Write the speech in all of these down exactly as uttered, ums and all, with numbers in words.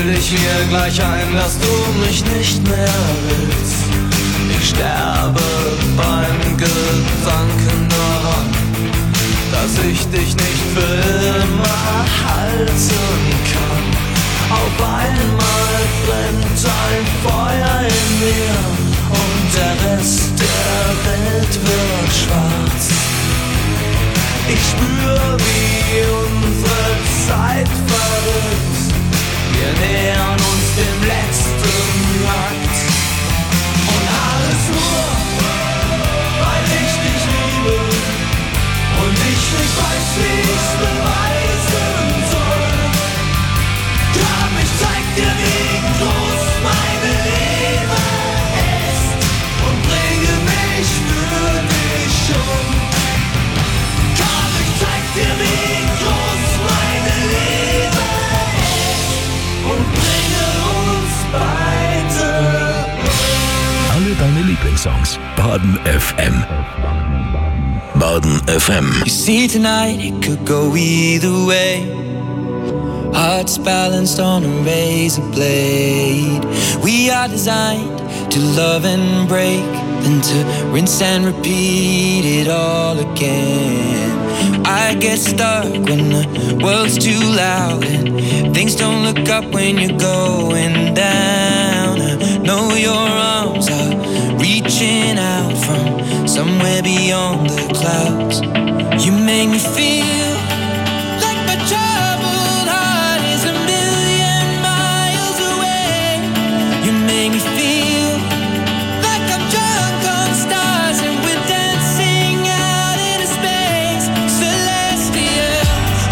ich mir gleich ein, dass du mich nicht mehr willst. Ich sterbe beim Gedanken daran, dass ich dich nicht für immer halten kann. Auf einmal brennt ein Feuer in mir und der Rest der Welt wird schwarz. Ich spür, wie unsere Zeit verrückt. Wir nähern uns dem letzten Akt. Und alles nur, weil ich dich liebe und ich nicht weiß, wie ich's beweisen soll. Komm, ich zeig dir, wie groß meine Liebe ist und bringe mich für dich um. Komm, ich zeig dir, wie groß meine Liebe ist und bringe uns beide um. Alle deine Lieblingssongs. Baden F M. Baden F M. You see tonight it could go either way. Hearts balanced on a razor blade. We are designed to love and break, then to rinse and repeat it all again. I get stuck when the world's too loud and things don't look up when you're going down. I know your arms are reaching out from somewhere beyond the clouds. You make me feel like my troubled heart is a million miles away. You make me feel like I'm drunk on stars and we're dancing out into space, celestial.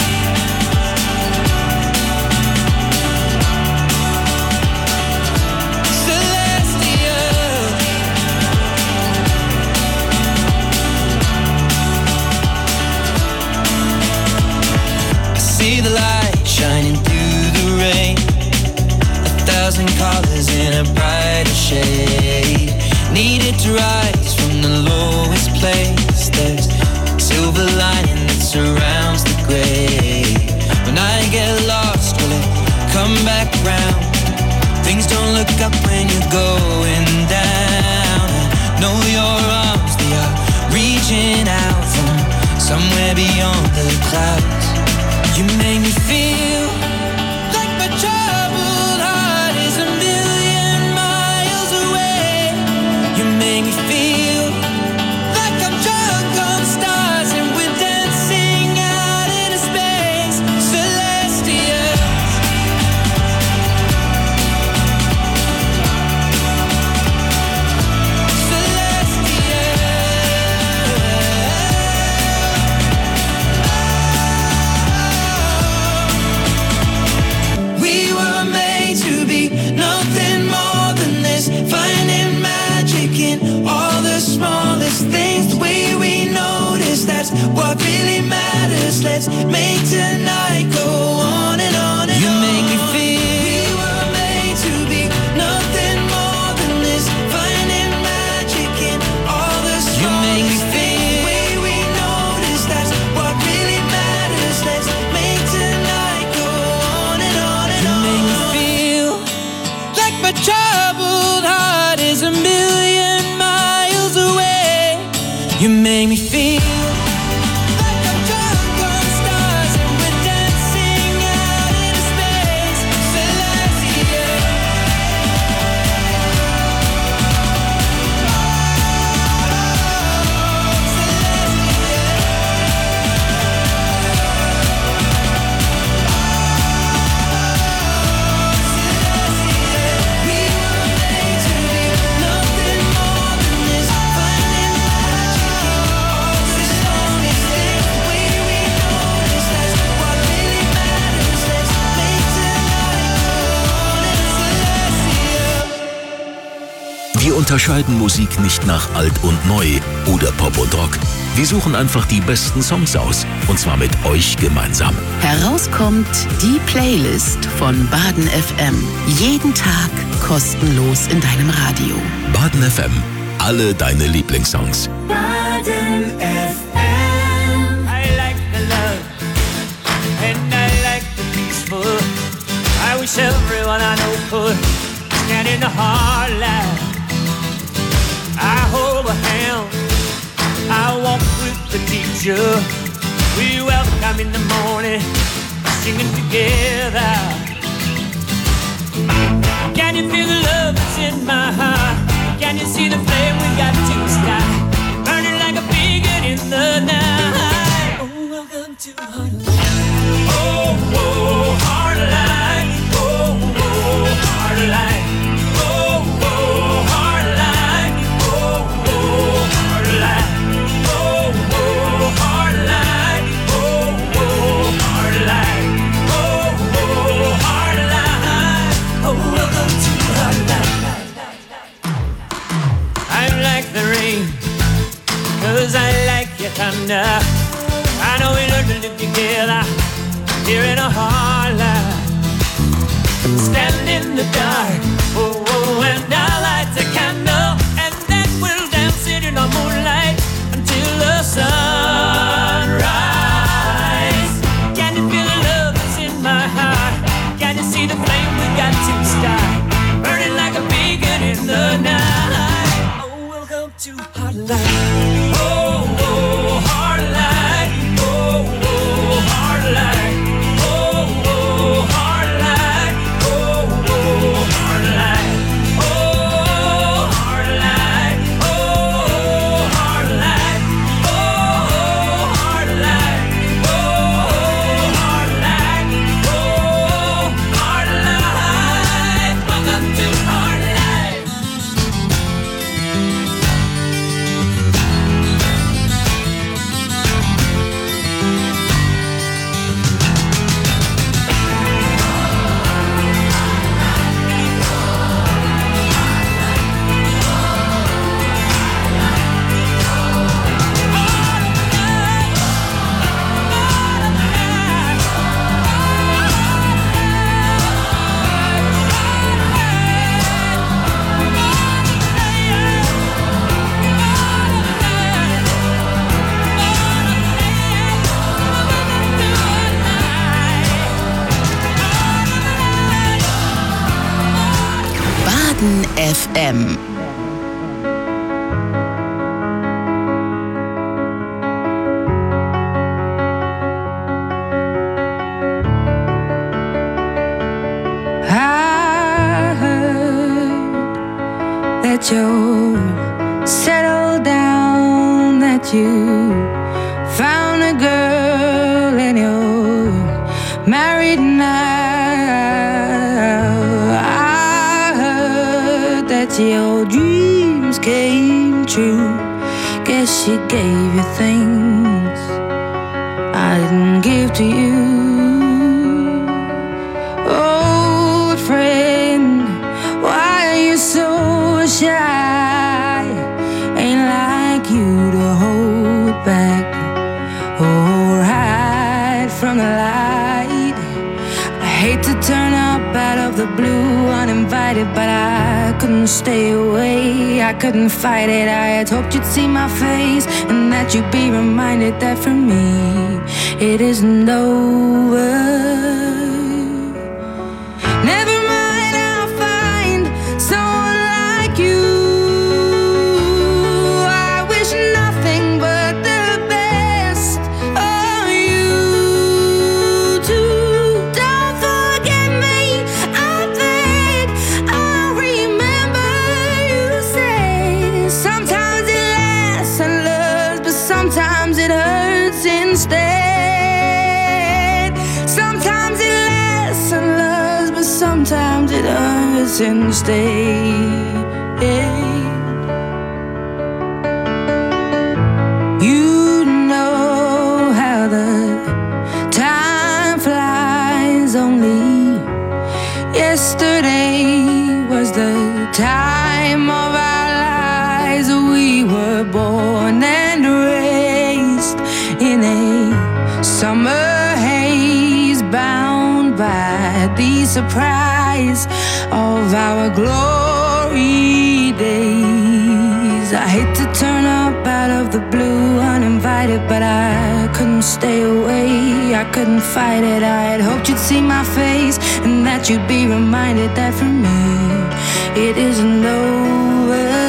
Celestial. I see the light shining through the rain, a thousand colors in a brighter shade. Needed to rise from the lowest place. There's silver lining that surrounds the gray. When I get lost, will it come back round? Things don't look up when you're going down. I know your arms, they are reaching out from somewhere beyond the clouds. You make me feel like my troubled heart is a million miles away. You make me feel like I'm drunk on stars and we're dancing out into space, celestial. We were made to be nothing more than this, finding magic in all the smallest things. The way we notice, that's what really matters. Let's make tonight go on and on and you on. You make me feel we were made to be nothing more than this, finding magic in all the smallest you make me feel the way we notice, that's what really matters. Let's make tonight go on and on and you on. You make me feel like my troubled heart is a million miles away. You make me feel like I'm drunk on stars and we're dancing out into space, celestial. We were made to be nothing more than this, finding magic in all the smallest things. The way we notice, that's what really matters. Let's make tonight go on and celestial. Wir unterscheiden Musik nicht nach alt und neu oder Pop und Rock. Wir suchen einfach die besten Songs aus. Und zwar mit euch gemeinsam. Herauskommt die Playlist von Baden F M. Jeden Tag kostenlos in deinem Radio. Baden F M. Alle deine Lieblingssongs. Baden F M. I like the love and I like the peaceful. I wish everyone one I know could stand in the hard light. I hold a hand, I walk with the teacher. We welcome in the morning, singing together. Can you feel the love that's in my heart? Can you see the flame we got to start? Burning like a beacon in the night. Oh, welcome to Heartline. Oh, oh, Heartline. Oh, oh, Heartline. Oh, oh, Heartline. Oh, oh, Heartline. Oh, oh, Heartline. Oh, oh, Heartline. Oh, oh, Heartline. Oh, welcome to Heartline. I'm like the rain, 'cause I like your thunder. I know we learned to live together here in a hard life. Stand in the dark, oh, oh, and I'll light a candle, and then we'll dance it in the moonlight until the sunrise. Can you feel the love that's in my heart? Can you see the flame we got to start? Burning like a beacon in the night. Oh, welcome to Heartline. Oh, oh, Heartline. Oh, oh, Heartline. Oh, oh, Heartline. Oh, oh, Heartline. Oh, Heartline. Oh, Heartline. Oh, Heartline. Oh, Heartline. Oh, Heartline. Welcome to Heartline. Baden F M. I heard that you're settled down, that you found a girl and you're married now. I heard that your dreams came true. Guess she gave you things I didn't give to you. Old friend, why are you so shy? Ain't like you to hold back or hide from the light. I hate to turn up out of the blue uninvited, but I couldn't stay away. I couldn't fight it. I had hoped you'd see my face and that you'd be reminded that for me it isn't over. Never mind, I'll find someone like you. I wish nothing but the best of you too. Don't forget me, I beg. I remember you say sometimes it lasts and loves, but sometimes it hurts instead. Sometimes it lasts and loves, but sometimes it hurts instead. You know how the time flies. Only yesterday was the time of our lives. We were born and raised in a summer haze, bound by the surprise of our glory days. I hate to turn up out of the blue uninvited, but I couldn't come stay away. I couldn't fight it, I had hoped you'd see my face, and that you'd be reminded that for me it isn't over.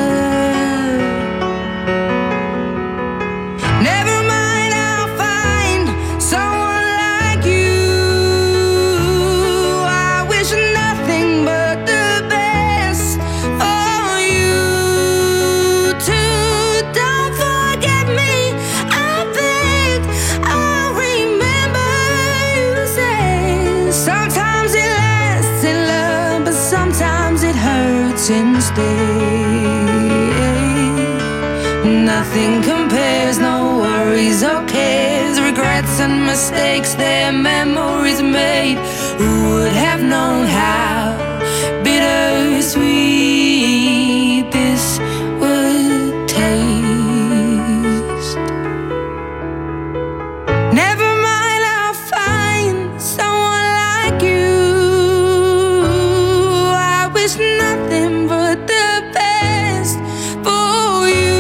Never mind, I'll find someone like you. I wish nothing but the best for you too. Don't forget me, I beg. I remember you said sometimes it lasts in love, but sometimes it hurts instead. Nothing compares, no worries or cares, regrets and mistakes, their memories made. Who would have known how bittersweet this would taste? Never mind, I'll find someone like you. I wish nothing but the best for you.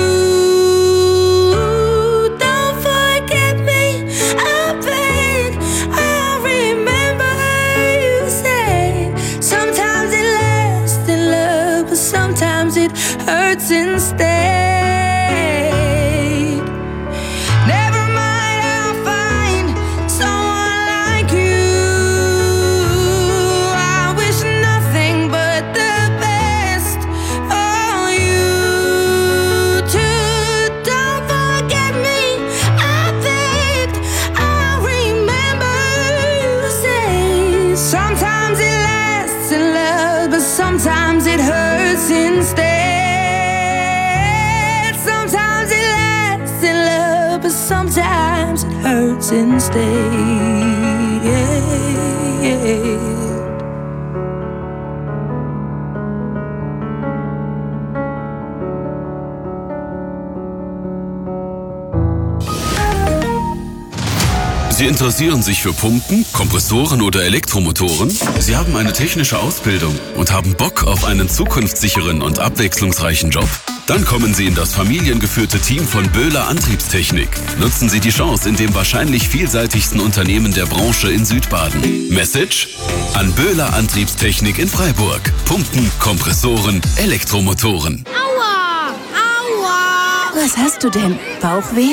Don't forget me, I beg. I remember you said sometimes it lasts in love, but sometimes it hurts instead. Never mind, I'll find someone like you. I wish nothing but the best for you too. Don't forget me, I beg. I remember you say sometimes it lasts in love, but sometimes it hurts instead. Sometimes it lasts in love, but sometimes it hurts instead. Sie interessieren sich für Pumpen, Kompressoren oder Elektromotoren? Sie haben eine technische Ausbildung und haben Bock auf einen zukunftssicheren und abwechslungsreichen Job? Dann kommen Sie in das familiengeführte Team von Böhler Antriebstechnik. Nutzen Sie die Chance in dem wahrscheinlich vielseitigsten Unternehmen der Branche in Südbaden. Message? An Böhler Antriebstechnik in Freiburg. Pumpen, Kompressoren, Elektromotoren. Aua! Aua! Was hast du denn? Bauchweh?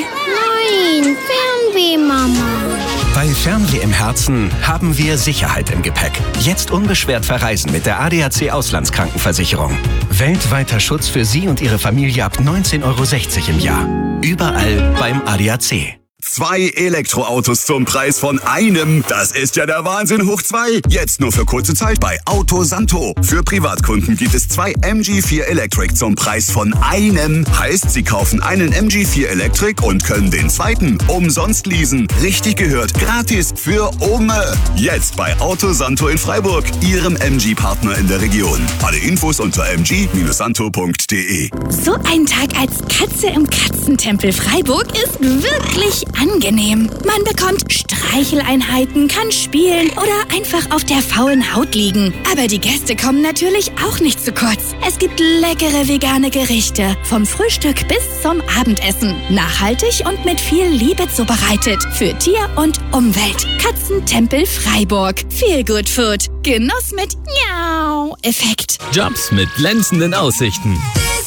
Nein, Fernweh, Mama. Bei Fernweh im Herzen haben wir Sicherheit im Gepäck. Jetzt unbeschwert verreisen mit der A D A C Auslandskrankenversicherung. Weltweiter Schutz für Sie und Ihre Familie ab neunzehn Euro sechzig im Jahr. Überall beim A D A C. Zwei Elektroautos zum Preis von einem. Das ist ja der Wahnsinn hoch zwei. Jetzt nur für kurze Zeit bei Auto Santo. Für Privatkunden gibt es zwei M G vier Electric zum Preis von einem. Heißt, Sie kaufen einen M G vier Electric und können den zweiten umsonst leasen. Richtig gehört, gratis für Ome. Jetzt bei Auto Santo in Freiburg, Ihrem M G-Partner in der Region. Alle Infos unter m g Bindestrich santo punkt d e. So ein Tag als Katze im Katzentempel Freiburg ist wirklich angenehm. Man bekommt Streicheleinheiten, kann spielen oder einfach auf der faulen Haut liegen. Aber die Gäste kommen natürlich auch nicht zu kurz. Es gibt leckere vegane Gerichte, vom Frühstück bis zum Abendessen. Nachhaltig und mit viel Liebe zubereitet. Für Tier und Umwelt. Katzentempel Freiburg. Feel good food. Genuss mit Miau-Effekt. Jobs mit glänzenden Aussichten.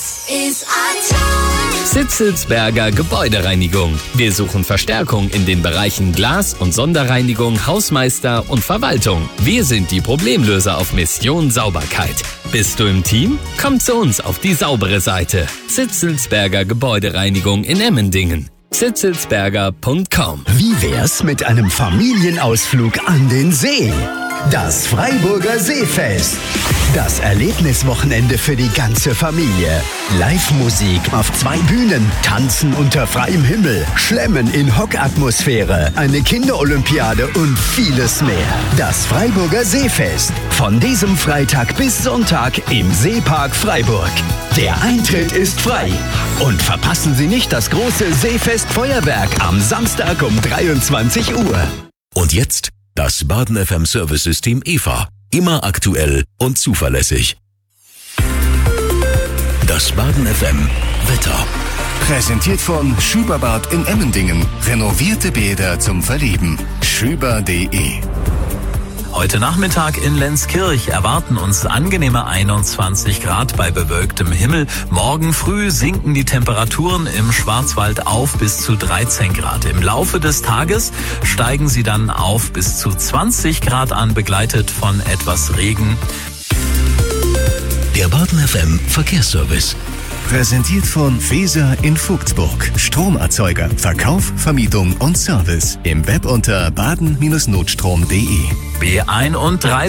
Is our time. Sitzelsberger Gebäudereinigung. Wir suchen Verstärkung in den Bereichen Glas- und Sonderreinigung, Hausmeister und Verwaltung. Wir sind die Problemlöser auf Mission Sauberkeit. Bist du im Team? Komm zu uns auf die saubere Seite. Sitzelsberger Gebäudereinigung in Emmendingen. sitzelsberger punkt com. Wie wär's mit einem Familienausflug an den See? Das Freiburger Seefest. Das Erlebniswochenende für die ganze Familie. Live-Musik auf zwei Bühnen, Tanzen unter freiem Himmel, Schlemmen in Hockatmosphäre, eine Kinderolympiade und vieles mehr. Das Freiburger Seefest. Von diesem Freitag bis Sonntag im Seepark Freiburg. Der Eintritt ist frei. Und verpassen Sie nicht das große Seefest-Feuerwerk am Samstag um dreiundzwanzig Uhr. Und jetzt das Baden F M Service-System E V A. Immer aktuell und zuverlässig. Das Baden F M Wetter. Präsentiert von Schüberbad in Emmendingen. Renovierte Bäder zum Verlieben. schüber punkt de. Heute Nachmittag in Lenzkirch erwarten uns angenehme einundzwanzig Grad bei bewölktem Himmel. Morgen früh sinken die Temperaturen im Schwarzwald auf bis zu dreizehn Grad. Im Laufe des Tages steigen sie dann auf bis zu zwanzig Grad an, begleitet von etwas Regen. Der Baden F M Verkehrsservice. Präsentiert von Feser in Vogtsburg. Stromerzeuger, Verkauf, Vermietung und Service. Im Web unter baden Bindestrich notstrom punkt de. B einunddreißig